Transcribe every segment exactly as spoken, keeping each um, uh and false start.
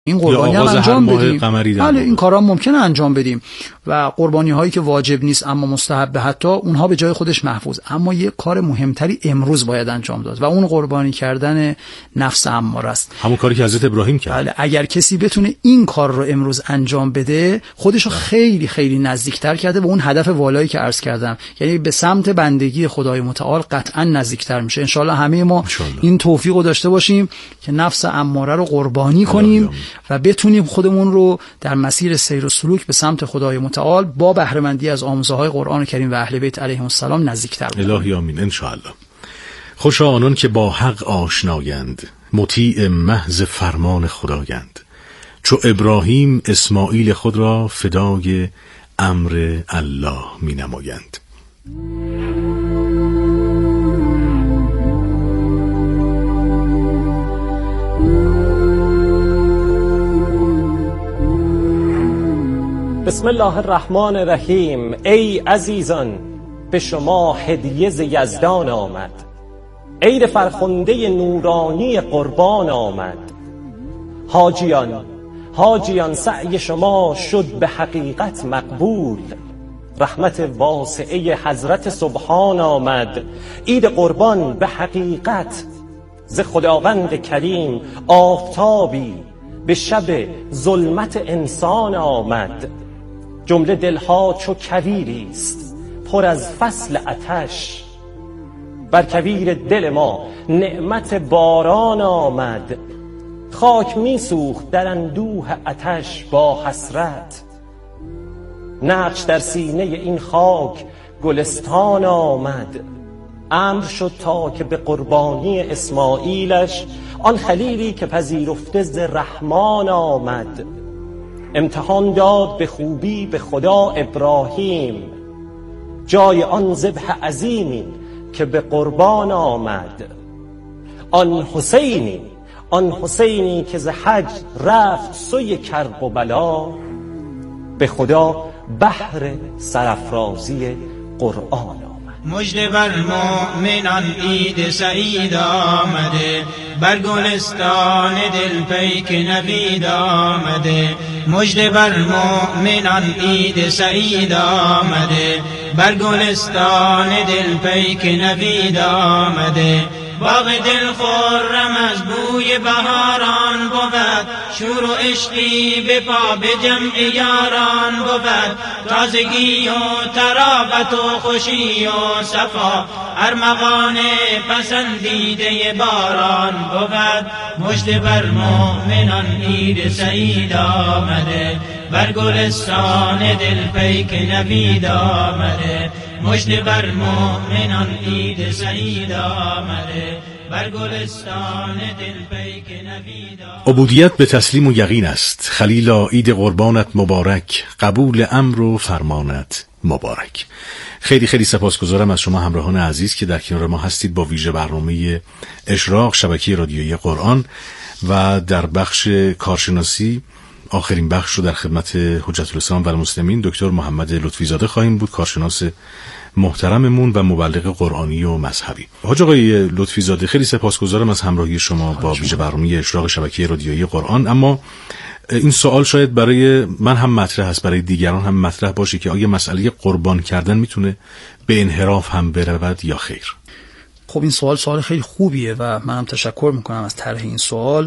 این قربانی هم انجام بدیم. بله این کارا ممکنه انجام بدیم و قربانی هایی که واجب نیست اما مستحب حتی اونها به جای خودش محفوظ. اما یه کار مهمتری امروز باید انجام داد و اون قربانی کردن نفس اماره است. همون کاری که حضرت ابراهیم کرد. بله اگر کسی بتونه این کار رو امروز انجام بده خودش رو خیلی خیلی نزدیکتر کرده به اون هدف والایی که عرض کردم، یعنی به سمت بندگی خدای متعال قطعا نزدیکتر میشه. ان شاء الله همه ما این توفیق رو داشته باشیم که نفس اماره رو قربانی کنیم و بتونیم خودمون رو در مسیر سیر و سلوک به سمت خدای متعال با بهره مندی از آموزه‌های قرآن کریم و اهل بیت علیهم السلام نزدیک‌تر بشیم. الهی آمین ان شاء الله. خوشا آنان که با حق آشنایند، مطیع محض فرمان خدایند. چو ابراهیم اسماعیل خود را فدای امر الله می نمایند. بسم الله الرحمن الرحیم. ای عزیزان، به شما هدیه ز یزدان آمد، عید فرخنده نورانی قربان آمد. حاجیان حاجیان سعی شما شد به حقیقت مقبول، رحمت واسعه حضرت سبحان آمد. عید قربان به حقیقت ز خداوند کریم آفتابی به شب ظلمت انسان آمد. جمله دلها چو کویری است پر از فصل آتش، بر کویر دل ما نعمت باران آمد. خاک می سوخت در اندوه آتش با حسرت، نقش در سینه این خاک گلستان آمد. امر شد تا که به قربانی اسماعیلش، آن خلیلی که پذیرفته ز رحمان آمد. امتحان داد به خوبی به خدا ابراهیم، جای آن ذبح عظیمی که به قربان آمد. آن حسینی آن حسینی که ز حج رفت سوی کرب و بلا، به خدا بهر سرافرازی قرآن آمد. مژده بر مؤمنان عید سعید آمده، بر گلستان دل پیک نوید آمده. مژده بر مؤمنان عید سعید آمده، بر گلستان دل پیک نوید آمده. باغ دل خرم از بوی بهاران بود، شور و عشقی به پا به جمع یاران بود. تازگی و ترابت و خوشی و صفا، ارمغان پسندیده باران بود. مژده بر مؤمنان عید سعید آمده، بر گلستان دل پیک نوید آمده. مژده بر مؤمنان عید سعید آمده، بر گلستان دل پیک نوید آمده. عبودیت به تسلیم و یقین است. خلیلا عید قربانت مبارک، قبول امر و فرمانت مبارک. خیلی خیلی سپاسگزارم از شما همراهان عزیز که در کنار ما هستید با ویژه برنامه اشراق شبکه رادیویی قرآن و در بخش کارشناسی آخرین بخش رو در خدمت حجت الاسلام و المسلمین دکتر محمد لطفی زاده خواهیم بود، کارشناس محترممون و مبلغ قرآنی و مذهبی. حاج آقای لطفی زاده خیلی سپاسگزارم از همراهی شما با ویژه برنامه اشراق شبکه رادیویی قرآن. اما این سوال شاید برای من هم مطرح است، برای دیگران هم مطرح باشه که آیا مسئله قربان کردن میتونه به انحراف هم برود یا خیر؟ خب این سوال سوال خیلی خوبیه و منم تشکر میکنم از طرح این سوال.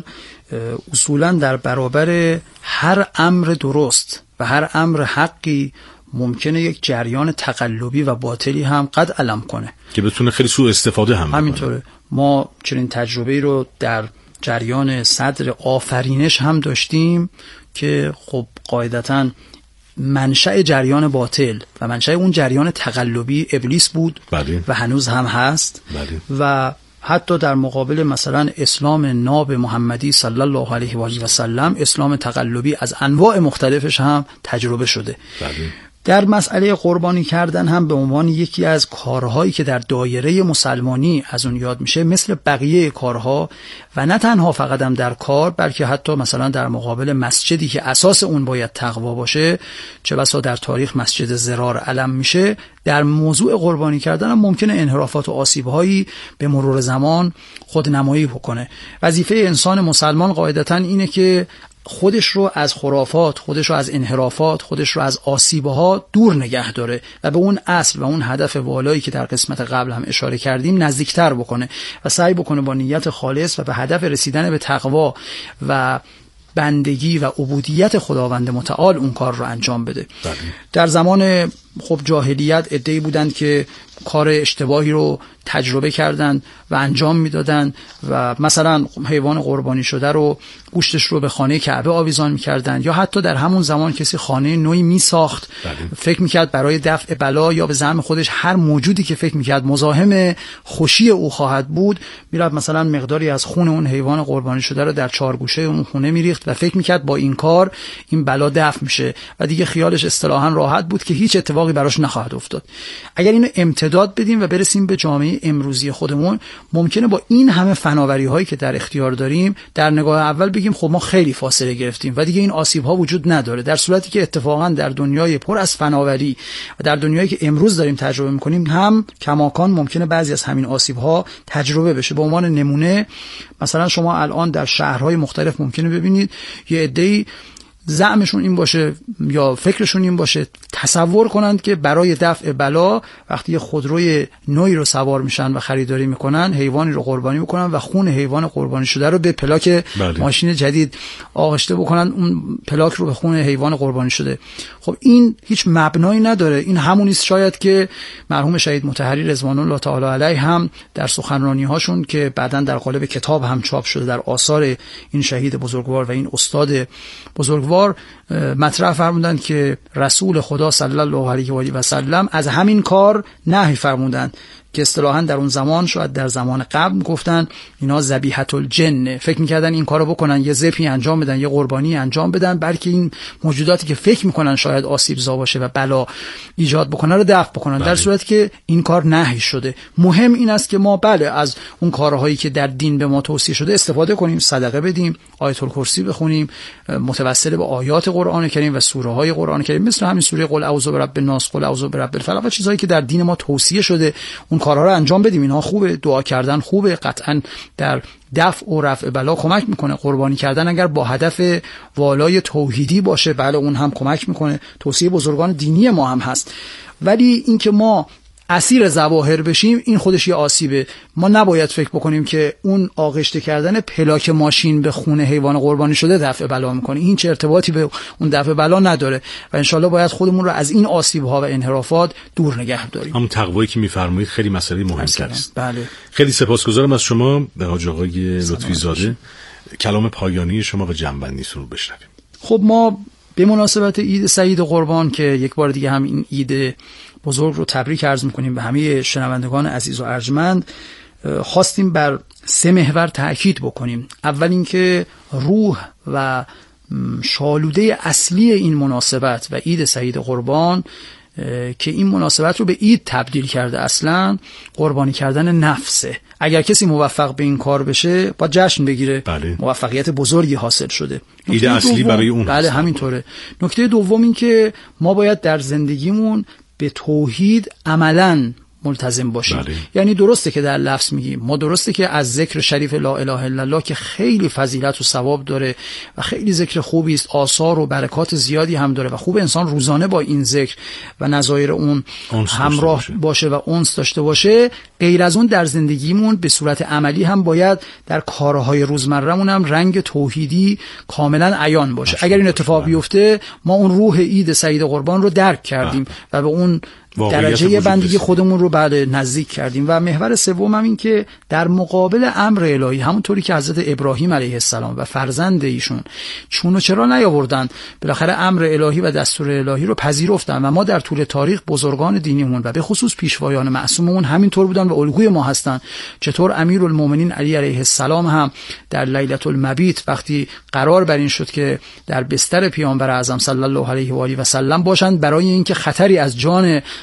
اصولا در برابر هر امر درست و هر امر حقی ممکنه یک جریان تقلبی و باطلی هم قد علم کنه که بتونه خیلی سوء استفاده هم همینطوره. ما چنین تجربه‌ای رو در جریان صدر آفرینش هم داشتیم که خب قاعدتاً منشأ جریان باطل و منشأ اون جریان تقلبی ابلیس بود بله. و هنوز هم هست بله. و حتی در مقابل مثلا اسلام ناب محمدی صلی الله علیه و آله و سلم اسلام تقلبی از انواع مختلفش هم تجربه شده بله. در مسئله قربانی کردن هم به عنوان یکی از کارهایی که در دایره مسلمانی از اون یاد میشه مثل بقیه کارها و نه تنها فقط هم در کار بلکه حتی مثلا در مقابل مسجدی که اساس اون باید تقوا باشه، چه بسا در تاریخ مسجد ضرار علم میشه، در موضوع قربانی کردن هم ممکنه انحرافات و آسیب‌هایی به مرور زمان خودنمایی بکنه. وظیفه انسان مسلمان قاعدتاً اینه که خودش رو از خرافات، خودش رو از انحرافات، خودش رو از آسیب‌ها دور نگه داره و به اون اصل و اون هدف والایی که در قسمت قبل هم اشاره کردیم نزدیکتر بکنه و سعی بکنه با نیت خالص و به هدف رسیدن به تقوا و بندگی و عبودیت خداوند متعال اون کار رو انجام بده. بله. در زمان خب جاهلیت عده‌ای بودند که کار اشتباهی رو تجربه کردند و انجام میدادند و مثلا حیوان قربانی شده رو گوشتش رو به خانه کعبه آویزان میکردند، یا حتی در همون زمان کسی خانه نوعی میساخت، فکر میکرد برای دفع بلا یا به زعم خودش هر موجودی که فکر میکرد مزاحم خوشی او خواهد بود میرفت مثلا مقداری از خون اون حیوان قربانی شده رو در چارگوشه اون خونه میریخت و فکر میکرد با این کار این بلا دفع میشه و دیگه خیالش اصطلاحاً راحت بود که هیچ اتفاقی براش نخواهد افتاد. اگر اینو امتداد بدیم و برسیم به جامعه امروزی خودمون، ممکنه با این همه فناوری هایی که در اختیار داریم در نگاه اول بگیم خب ما خیلی فاصله گرفتیم و دیگه این آسیب ها وجود نداره، در صورتی که اتفاقا در دنیای پر از فناوری و در دنیایی که امروز داریم تجربه میکنیم هم کماکان ممکنه بعضی از همین آسیب ها تجربه بشه. به عنوان نمونه مثلا شما الان در شهرهای مختلف ممکنه ببینید یه عده‌ای زعمشون این باشه یا فکرشون این باشه تصور کنند که برای دفع بلا وقتی یه خودروی نوعی رو سوار میشن و خریداری میکنن، حیوانی رو قربانی میکنن و خون حیوان قربانی شده رو به پلاک بله. ماشین جدید آغشته بکنن، اون پلاک رو به خون حیوان قربانی شده. خب این هیچ مبنایی نداره. این همونیست شاید که مرحوم شهید مطهری رضوان الله تعالی علیه هم در سخنرانی هاشون که بعداً در قالب کتاب هم چاپ شده در آثار این شهید بزرگوار و این استاد بزرگوار مطرح فرمودند که رسول خدا صلی الله علیه و آله و سلم از همین کار نهی فرمودند که اصطلاحاً در اون زمان شاید در زمان قبل گفتن اینا ذبیحة الجن، فکر می‌کردن این کارو بکنن، یه ذبحی انجام بدن، یه قربانی انجام بدن، بلکه این موجوداتی که فکر می‌کنن شاید آسیب زا باشه و بلا ایجاد بکنه رو دفع بکنن، بله. در صورتی که این کار نهی شده. مهم این است که ما بله از اون کارهایی که در دین به ما توصیه شده استفاده کنیم، صدقه بدیم، آیت الکرسی بخونیم، متوسل به آیات قرآن کریم و سوره‌های قرآن کریم مثل همین سوره قل اعوذ برب الناس، قل اعوذ برب الفلق و چیزایی که در دین ما توصیه شده اون کارها رو انجام بدیم. اینها خوبه، دعا کردن خوبه، قطعا در دفع و رفع بلا کمک میکنه. قربانی کردن اگر با هدف والای توحیدی باشه بله اون هم کمک میکنه، توصیه بزرگان دینی ما هم هست. ولی اینکه ما اسیر ظواهر بشیم این خودش یه آسیبه. ما نباید فکر بکنیم که اون آغشته کردن پلاک ماشین به خون حیوان قربانی شده دفع بلا میکنه، این چه ارتباطی به اون دفع بلا نداره و انشالله باید خودمون رو از این آسیب ها و انحرافات دور نگه داریم. همون تقوایی که میفرمایید خیلی مسئله مهم‌تر است. بله. خیلی سپاسگزارم از شما به حاج آقای لطفی زاده. کلام پایانی شما و جنبندیتون رو بشنویم. خب ما به مناسبت عید سعید قربان که یک بار دیگه هم این عید بزرگ رو تبریک عرض می‌کنیم به همه شنوندگان عزیز و ارجمند، خواستیم بر سه محور تأکید بکنیم. اول اینکه روح و شالوده اصلی این مناسبت و عید سعید قربان که این مناسبت رو به عید تبدیل کرده اصلا قربانی کردن نفسه. اگر کسی موفق به این کار بشه با جشن بگیره، بله. موفقیت بزرگی حاصل شده. عید اصلی دوم، برای اون بله همینطوره. نکته دوم این که ما باید در زندگیمون به توحید عملاً ملتزم باشیم. بله. یعنی درسته که در لفظ میگیم، ما درسته که از ذکر شریف لا اله الا الله که خیلی فضیلت و ثواب داره و خیلی ذکر خوبی است، آثار و برکات زیادی هم داره و خوب انسان روزانه با این ذکر و نظایر اون همراه باشه. باشه و انس داشته باشه. غیر از اون در زندگیمون به صورت عملی هم باید در کارهای روزمره‌مون هم رنگ توحیدی کاملا عیان باشه. اگر این اتفاق بیفته ما اون روح عید سعید قربان رو درک کردیم و به اون درجه بندگی خودمون رو بعد نزدیک کردیم. و محور سوم هم این که در مقابل امر الهی، همونطوری که حضرت ابراهیم علیه السلام و فرزند ایشون چون و چرا نیاوردن، بالاخره امر الهی و دستور الهی رو پذیرفتن و ما در طول تاریخ بزرگان دینیمون و به خصوص پیشوایان معصوممون همینطور بودن و الگوی ما هستن. چطور امیرالمومنین علی علیه السلام هم در لیلة المبیت وقتی قرار بر این شد که در بستر پیامبر اعظم صلی الله علیه و آله و سلم باشند برای اینکه خطری از جان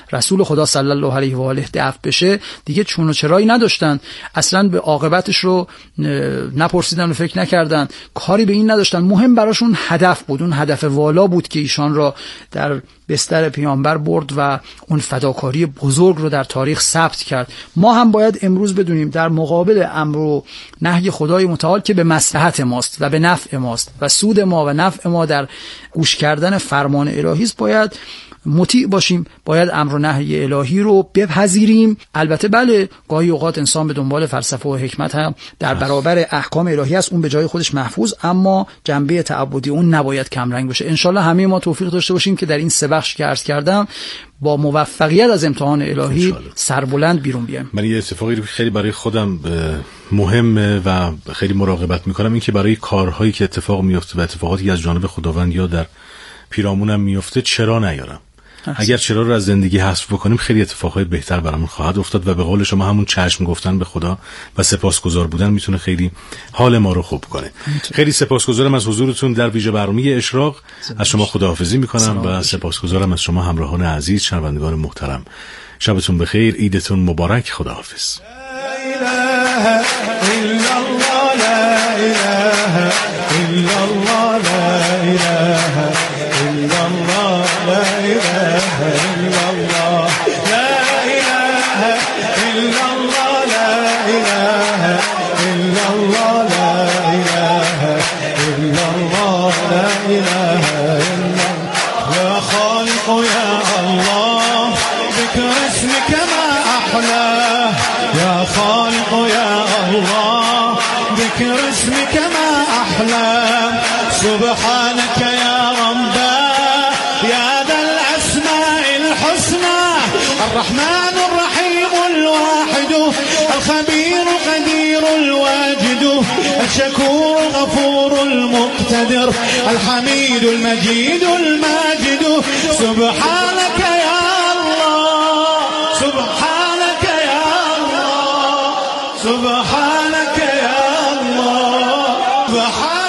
رسول خدا صلی الله علیه و آله دفع بشه دیگه چون و چرایی نداشتن، اصلا به عاقبتش رو نپرسیدن و فکر نکردن، کاری به این نداشتن. مهم براشون هدف بود، اون هدف والا بود که ایشان را در بستر پیامبر برد و اون فداکاری بزرگ رو در تاریخ ثبت کرد. ما هم باید امروز بدونیم در مقابل امر و نهی خدای متعال که به مصلحت ماست و به نفع ماست و سود ما و نفع ما در گوش کردن فرمان الهی است، باید مطیع باشیم، باید امر و نهی الهی رو بپذیریم. البته بله گاهی اوقات انسان به دنبال فلسفه و حکمت هم در برابر احکام الهی است، اون به جای خودش محفوظ، اما جنبه تعبدی اون نباید کمرنگ بشه. انشالله همه ما توفیق داشته باشیم که در این سه بخش که عرض کردم با موفقیت از امتحان الهی سربلند بیرون بیایم. من یه اتفاقی رو خیلی برای خودم مهمه و خیلی مراقبت میکنم، این که برای کارهایی که اتفاق میفته و اتفاقاتی که از جانب خداوند یا در پیرامونم میفته چرا نیارم. اگر چرا رو از زندگی حذف بکنیم خیلی اتفاقهای بهتر برامون خواهد افتاد و به قول شما همون چشم گفتن به خدا و سپاسگزار بودن میتونه خیلی حال ما رو خوب کنه. خیلی سپاسگزارم از حضورتون در ویژه برنامه اشراق. از شما خداحافظی میکنم و سپاسگزارم از شما همراهان عزیز، شنوندگان محترم. شبتون بخیر، عیدتون مبارک. خداحافظ. سبحانك يا رب يا ذا الأسماء الحسنى الرحمن الرحيم الواحد الخبير القدير الواجد الشكور الغفور المقتدر الحميد المجيد الماجد. سبحانك يا الله سبحانك يا الله سبحانك يا الله سبحانك.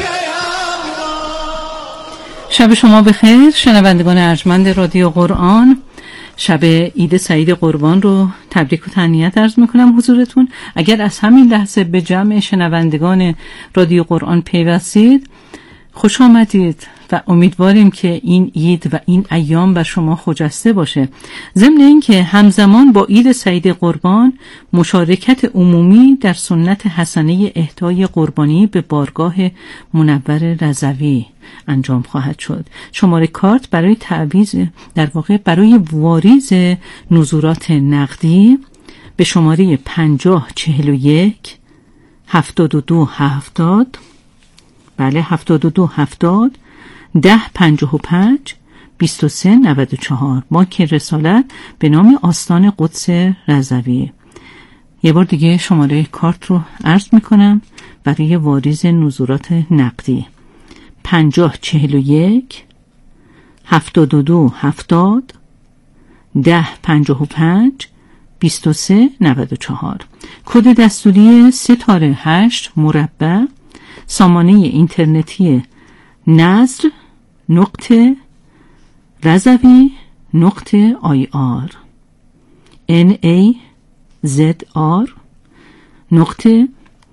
شب شما بخیر شنوندگان ارجمند رادیو قرآن. شب عید سعید قربان رو تبریک و تهنیت عرض میکنم حضورتون. اگر از همین لحظه به جمع شنوندگان رادیو قرآن پیوستید خوش آمدید و امیدواریم که این عید و این ایام بر شما خجسته باشه. ضمن این که همزمان با عید سعید قربان مشارکت عمومی در سنت حسنه اهدای قربانی به بارگاه منور رضوی انجام خواهد شد. شماره کارت برای تعویض در واقع برای واریز نزورات نقدی به شماره پنجاه چهل و یک هفتاد و دو هفتاد بله هفتاد و دو هفتاد ده پنجاه و پنج بیست و سه نود و چهار بانک رسالت به نام آستان قدس رضوی. یه بار دیگه شماره کارت رو عرض میکنم برای واریز نزورات نقدی پنجاه چهل و یک هفتاد و دو هفتاد ده پنجاه و پنج بیست و سه نود و چهار. کد دستوری ستاره هشت مربع. سامانه اینترنتی نظر نقطه رضوی نقطه آی آر ان ای زد آر نقطه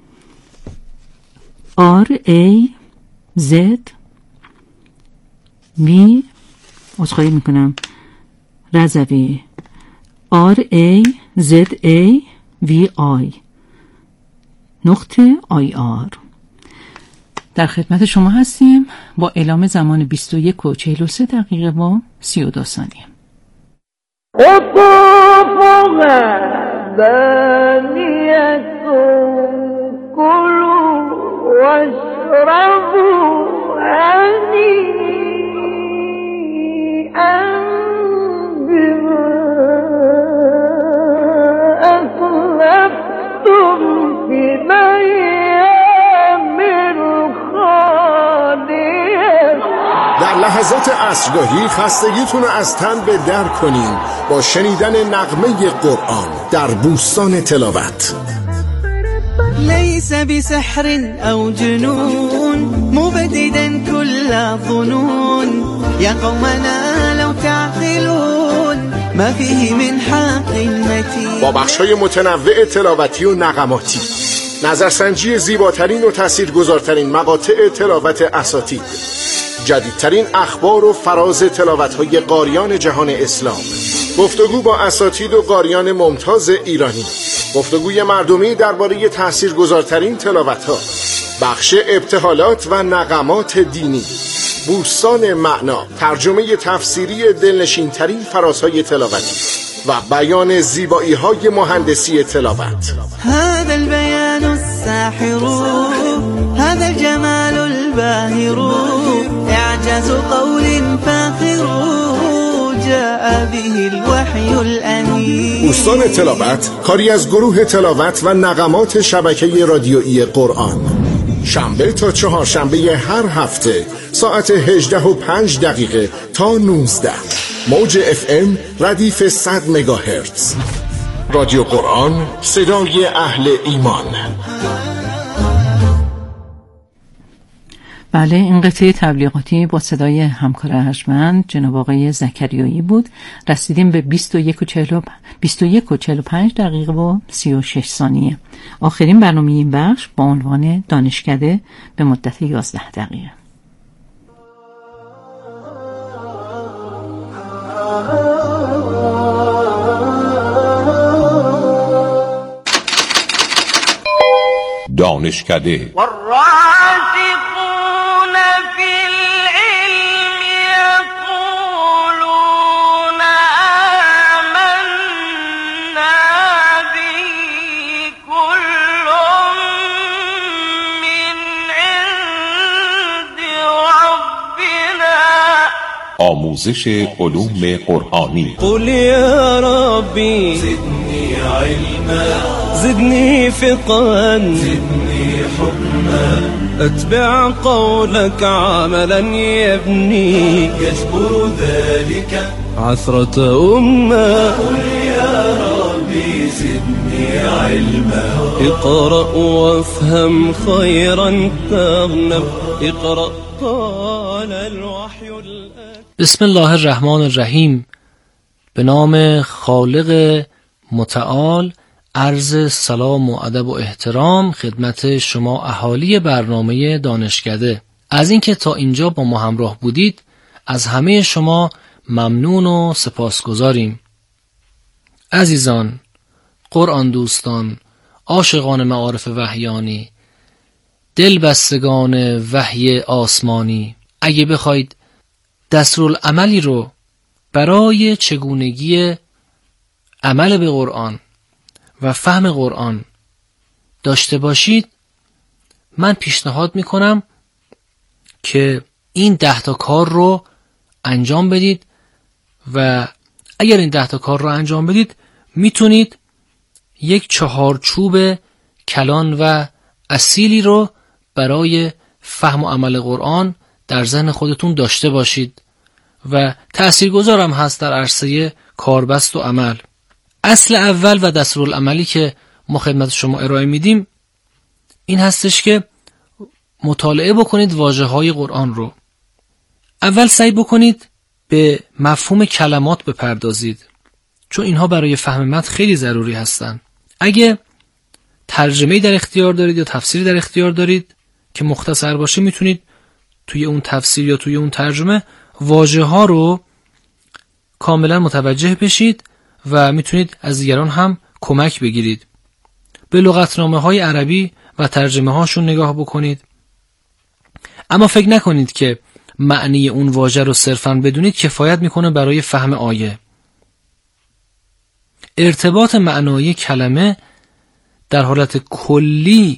آر ای زد وی عذرخواهی میکنم رضوی آر ای زد ای وی آی نقطه آی آر. در خدمت شما هستیم با اعلام زمان بیست و یک و چهل و سه دقیقه و سی و دو ثانیه. قطوفها دانیة کلوا واشربوا هنیئا بما أسلفتم فی الأیام الخالیة. در لحظات عصرگاهی خستگیتون رو از تن به در کنین با شنیدن نغمه قرآن در بوستان تلاوت. ليس بسحر أو جنون مبددا كل ظنون يا قومنا لو تعقلون ما فيه من حق المتين. با بخش‌های متنوع تلاوتی و نغماتی، نظرسنجی زیباترین و تاثیرگذارترین مقاطع تلاوت اساطیر، جدیدترین اخبار و فراز تلاوت‌های قاریان جهان اسلام، گفتگو با اساتید و قاریان ممتاز ایرانی، گفتگوی مردمی درباره تاثیرگذارترین تلاوت‌ها، بخش ابتهالات و نغمات دینی، بوستان معنا، ترجمه تفسیری دلنشین‌ترین فرازهای تلاوتی و بیان زیبایی‌های مهندسی تلاوت. هذا البيان الساحر، هذا الجمال الباهر، اعجاز قول فاخر، جاء به الوحی الامین. بوستان تلاوت کاری از گروه تلاوت و نغمات شبکه رادیویی قرآن. شنبه تا چهارشنبه هر هفته ساعت هجده و پنج دقیقه تا نوزده، موج اف ام ردیف صد مگاهرتز. رادیو قرآن، صدای اهل ایمان. بله، این قطعه تبلیغاتی با صدای همکار ارجمند جناب آقای زکریایی بود. رسیدیم به بیست و یک و چهل و پنج دقیقه و سی و شش ثانیه. آخرین برنامه این بخش با عنوان دانشکده به مدت یازده دقیقه. دانشکده آموزش علوم قرآنی. قل یا ربی زدنی علما زدنی فقها زدنی حکما اتبع قولك عملا يبني يجبر ذلك عثرة أمة. قل يا ربي زدني علما اقرأ وافهم خيرا تغنم اقرأ قال الوحي الأكبر. بسم الله الرحمن الرحیم. به نام خالق متعال عرض سلام و ادب و احترام خدمت شما اهالی برنامه دانشکده. از اینکه تا اینجا با ما همراه بودید از همه شما ممنون و سپاسگزاریم. عزیزان، قرآن دوستان، عاشقان معارف وحیانی، دلبستگان وحی آسمانی، اگه بخواید دستورالعملی رو برای چگونگی عمل به قرآن و فهم قرآن داشته باشید، من پیشنهاد میکنم که این ده تا کار رو انجام بدید و اگر این ده تا کار رو انجام بدید میتونید یک چهارچوب کلان و اصیلی رو برای فهم و عمل قرآن در ذهن خودتون داشته باشید و تأثیرگذارم هست در عرصه کاربست و عمل. اصل اول و دستورالعملی که ما خدمت شما ارائه میدیم این هستش که مطالعه بکنید واژه‌های قرآن رو. اول سعی بکنید به مفهوم کلمات بپردازید، چون اینها برای فهم متن خیلی ضروری هستند. اگه ترجمه‌ای در اختیار دارید یا تفسیری در اختیار دارید که مختصر باشه، میتونید توی اون تفسیر یا توی اون ترجمه واژه‌ها رو کاملا متوجه بشید و میتونید از دیگران هم کمک بگیرید. به لغتنامه‌های عربی و ترجمه‌هاشون نگاه بکنید، اما فکر نکنید که معنی اون واژه رو صرفاً بدونید کفایت میکنه برای فهم آیه. ارتباط معنایی کلمه در حالت کلی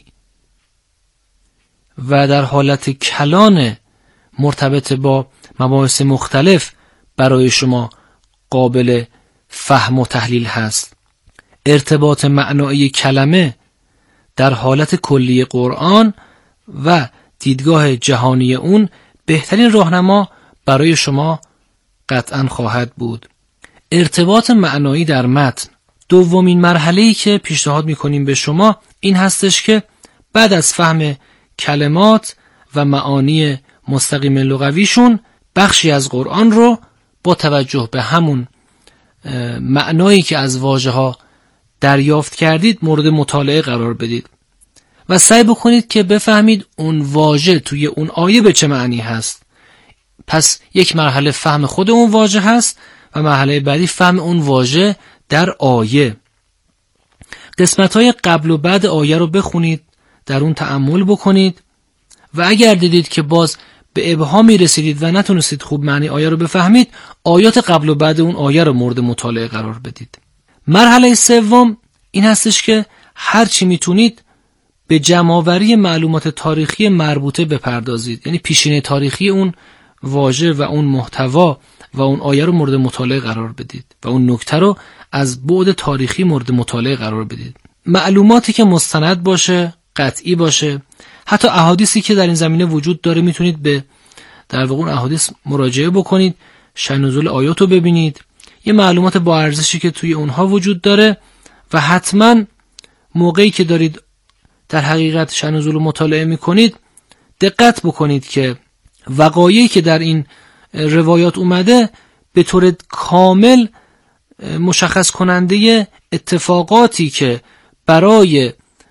و در حالت کلان مرتبط با مباحث مختلف برای شما قابل فهم و تحلیل هست. ارتباط معنایی کلمه در حالت کلی قرآن و دیدگاه جهانی اون بهترین راهنما برای شما قطعاً خواهد بود. ارتباط معنایی در متن، دومین مرحله‌ای که پیشنهاد می‌کنیم به شما این هستش که بعد از فهم کلمات و معانی مستقیم لغویشون بخشی از قرآن رو با توجه به همون معنایی که از واژه ها دریافت کردید مورد مطالعه قرار بدید و سعی بکنید که بفهمید اون واژه توی اون آیه به چه معنی هست. پس یک مرحله فهم خود اون واژه هست و مرحله بعدی فهم اون واژه در آیه. قسمت‌های قبل و بعد آیه رو بخونید، در اون تأمل بکنید و اگر دیدید که باز به ابهامی رسیدید و نتونستید خوب معنی آیه رو بفهمید، آیات قبل و بعد اون آیه رو مورد مطالعه قرار بدید. مرحله سوم این هستش که هر چی میتونید به جمع‌آوری معلومات تاریخی مربوطه بپردازید، یعنی پیشینه تاریخی اون واژه و اون محتوا و اون آیه رو مورد مطالعه قرار بدید و اون نکته رو از بعد تاریخی مورد مطالعه قرار بدید. معلوماتی که مستند باشه، قطعی باشه، حتی احادیثی که در این زمینه وجود داره میتونید به در واقع اون احادیث مراجعه بکنید، شأن نزول آیات رو ببینید، یه معلومات با ارزشی که توی اونها وجود داره و حتما موقعی که دارید در حقیقت شأن نزول رو مطالعه میکنید دقت بکنید که وقایعی که در این روایات اومده به طور کامل مشخص کننده اتفاقاتی که برای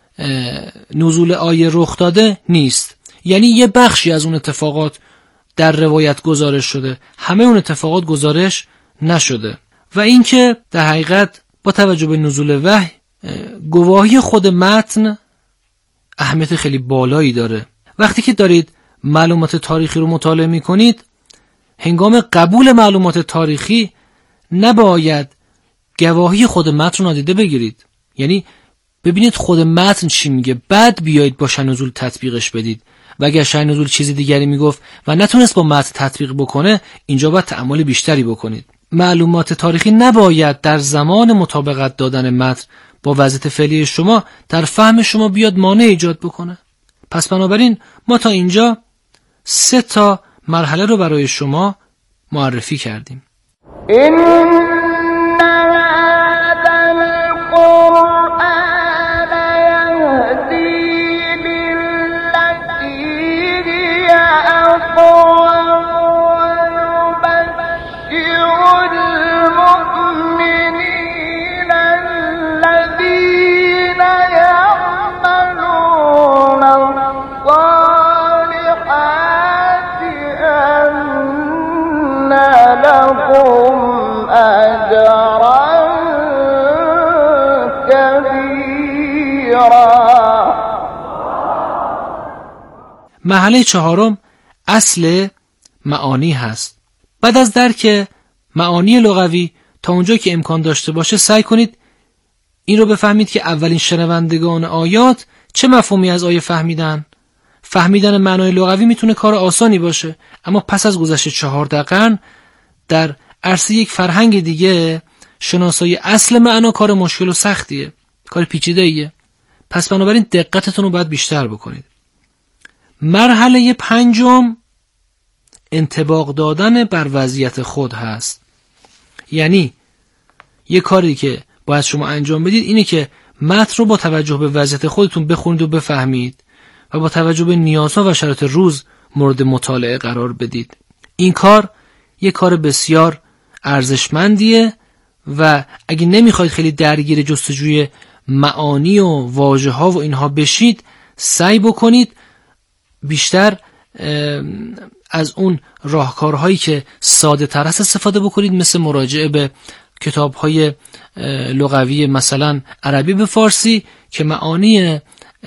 نزول آیه رخ داده نیست. یعنی یه بخشی از اون اتفاقات در روایت گزارش شده، همه اون اتفاقات گزارش نشده. و اینکه در حقیقت با توجه به نزول وحی گواهی خود متن اهمیت خیلی بالایی داره. وقتی که دارید معلومات تاریخی رو مطالعه می کنید، هنگام قبول معلومات تاریخی نباید گواهی خود متن رو نادیده بگیرید. یعنی ببینید خود متن چی میگه، بعد بیایید با شأن نزول تطبیقش بدید. و اگر شأن نزول چیزی دیگری میگفت و نتونست با متن تطبیق بکنه، اینجا باید تأمل بیشتری بکنید. معلومات تاریخی نباید در زمان مطابقت دادن متن با وضعیت فعلی شما در فهم شما بیاد مانع ایجاد بکنه. پس بنابراین ما تا اینجا سه تا مرحله رو برای شما معرفی کردیم. مرحله چهارم اصل معانی هست. بعد از درک معانی لغوی تا اونجا که امکان داشته باشه سعی کنید این رو بفهمید که اولین شنوندگان آیات چه مفهومی از آیه فهمیدن. فهمیدن معنای لغوی میتونه کار آسانی باشه، اما پس از گذشت چهارده قرن در عرصه یک فرهنگ دیگه شناسایی اصل معنا کار مشکل و سختیه، کار پیچیده ایه. پس بنابراین دقتتون رو باید بیشتر بکنید. مرحله پنجم انطباق دادن بر وضعیت خود هست. یعنی یه کاری که باید شما انجام بدید اینه که متن رو با توجه به وضعیت خودتون بخونید و بفهمید و با توجه به نیازها و شرایط روز مورد مطالعه قرار بدید. این کار یه کار بسیار ارزشمندیه و اگه نمیخواید خیلی درگیر جستجوی معانی و واژه ها و اینها بشید، سعی بکنید بیشتر از اون راهکارهایی که ساده تر است استفاده بکنید، مثل مراجعه به کتاب‌های لغوی مثلا عربی به فارسی که معانی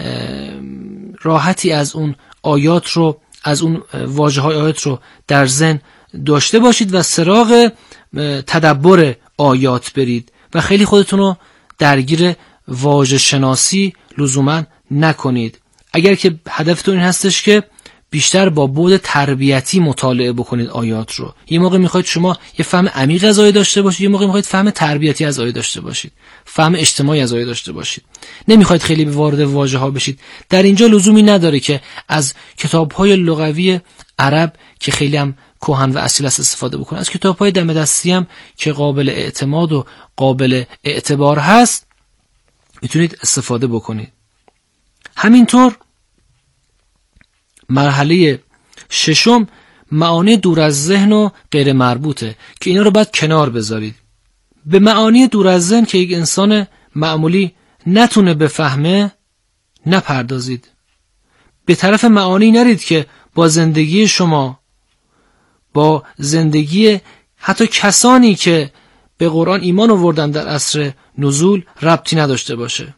راحتی از اون آیات رو، از اون واژه‌های آیات رو در ذهن داشته باشید و سراغ تدبر آیات برید و خیلی خودتون رو درگیر واژه شناسی لزوما نکنید. اگر که هدفتون این هستش که بیشتر با بعد تربیتی مطالعه بکنید آیات رو، یه موقع میخواید شما یه فهم عمیق از آیه داشته باشید، یه موقع میخواید فهم تربیتی از آیه داشته باشید، فهم اجتماعی از آیه داشته باشید، نمیخواید خیلی به وارد واژه ها بشید. در اینجا لزومی نداره که از کتاب‌های لغوی عرب که خیلی هم کهن و اصیل است استفاده بکنید. از کتاب‌های دم دستی هم که قابل اعتماد و قابل اعتبار هست میتونید استفاده بکنید. همینطور مرحله ششم معانی دور از ذهن و غیر مربوطه که اینا رو باید کنار بذارید. به معانی دور از ذهن که یک انسان معمولی نتونه بفهمه نپردازید. به طرف معانی نرید که با زندگی شما، با زندگی حتی کسانی که به قرآن ایمان آوردن در عصر نزول ربطی نداشته باشه.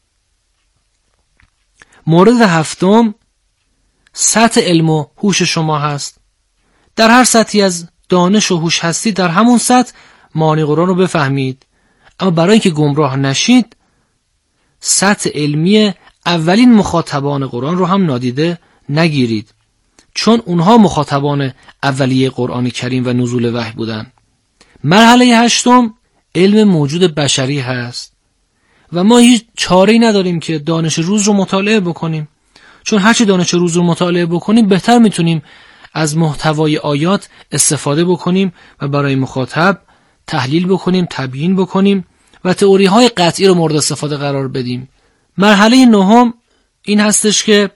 مورد هفتم سطح علم و هوش شما هست. در هر سطحی از دانش و هوش هستی، در همون سطح معانی قرآن رو بفهمید. اما برای اینکه گمراه نشید، سطح علمی اولین مخاطبان قرآن رو هم نادیده نگیرید، چون اونها مخاطبان اولیه قرآن کریم و نزول وحی بودن. مرحله هشتم علم موجود بشری هست و ما هیچ چاره‌ای نداریم که دانش روز رو مطالعه بکنیم، چون هرچی دانش روز رو مطالعه بکنیم بهتر میتونیم از محتوای آیات استفاده بکنیم و برای مخاطب تحلیل بکنیم، تبیین بکنیم و تئوری های قطعی رو مورد استفاده قرار بدیم. مرحله نهم این هستش که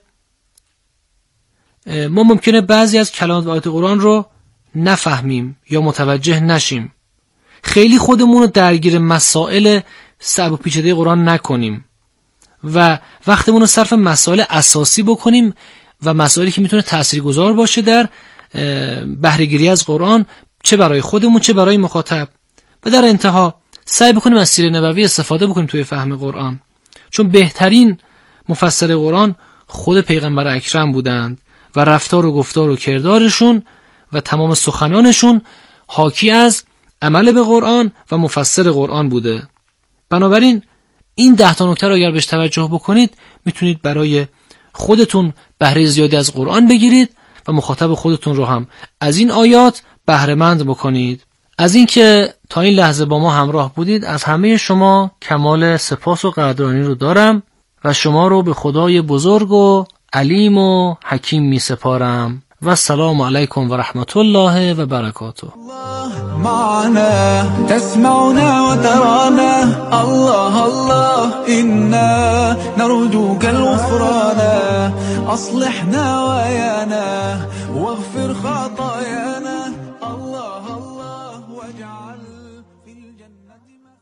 ما ممکنه بعضی از کلمات و آیات قرآن رو نفهمیم یا متوجه نشیم. خیلی خودمون رو درگیر مسائل صعب و پیچیده قرآن نکنیم و وقتمون رو صرف مسائل اساسی بکنیم و مسائلی که میتونه تاثیرگذار باشه در بهره‌گیری از قرآن، چه برای خودمون چه برای مخاطب. و در انتها سعی بکنیم از سیره نبوی استفاده بکنیم توی فهم قرآن، چون بهترین مفسر قرآن خود پیغمبر اکرم بودند و رفتار و گفتار و کردارشون و تمام سخنانشون حاکی از عمل به قرآن و مفسر قرآن بوده. بنابراین این ده تا نکته رو اگر بهش توجه بکنید میتونید برای خودتون بهره زیادی از قرآن بگیرید و مخاطب خودتون رو هم از این آیات بهره مند بکنید. از اینکه تا این لحظه با ما همراه بودید از همه شما کمال سپاس و قدردانی رو دارم و شما رو به خدای بزرگ و علیم و حکیم می سپارم و السلام علیکم و رحمت الله و برکاته. معنا تسمعنا وترانا الله الله إنا نرجوك الغفران أصلحنا ويانا واغفر خطايانا الله الله واجعل في الجنة.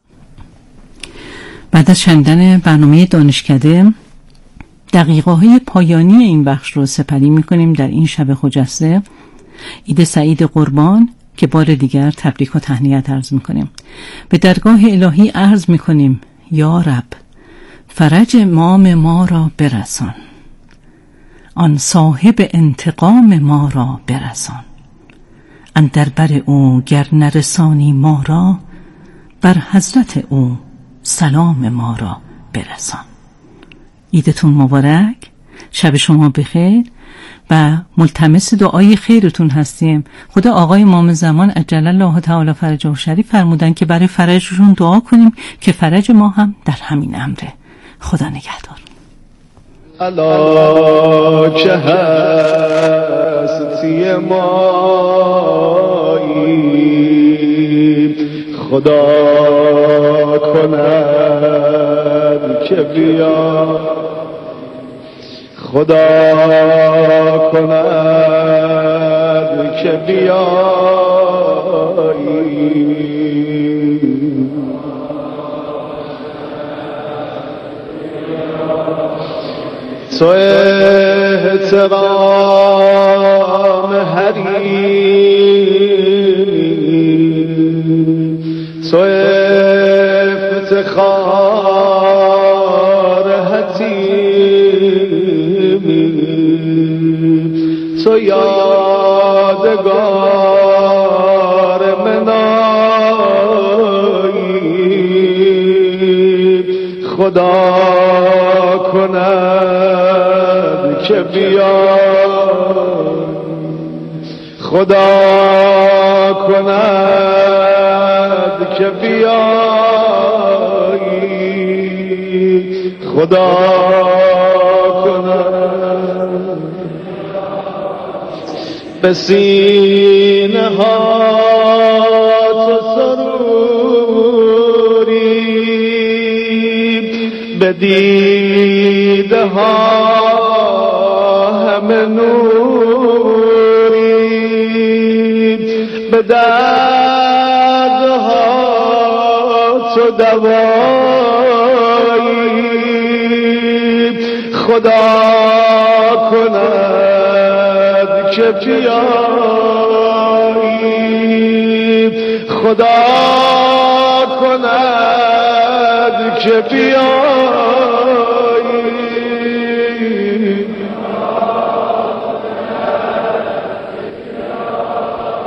بعد از شنیدن برنامه دانشکده دقیقه های پایانی این بخش رو سپری میکنیم در این شب خجسته. عید سعید قربان که بار دیگر تبریک و تهنیت عرض میکنیم. به درگاه الهی عرض میکنیم یا رب فرج امام ما را برسان، آن صاحب انتقام ما را برسان، اندر بر او گر نرسانی ما را، بر حضرت او سلام ما را برسان. عیدتون مبارک، شب شما بخیر و ملتمس دعای خیرتون هستیم. خدا آقای امام زمان عجل الله تعالی فرجه شریف فرمودن که برای فرجشون دعا کنیم که فرج ما هم در همین امره. خدا نگهدار. الا چه هستی مایی خدا کند که بیا، خدا کند که بیایی. تو احترام حریم، تو افتخار حتیم، تو یادگار منایی، خدا کند که بیا، خدا کند که بیایی، خدا کند به سینه ها تو سروری، به دیده ها همه نوری، به دردها تو دوایی خدا کند که بیایی خدا کند که بیایی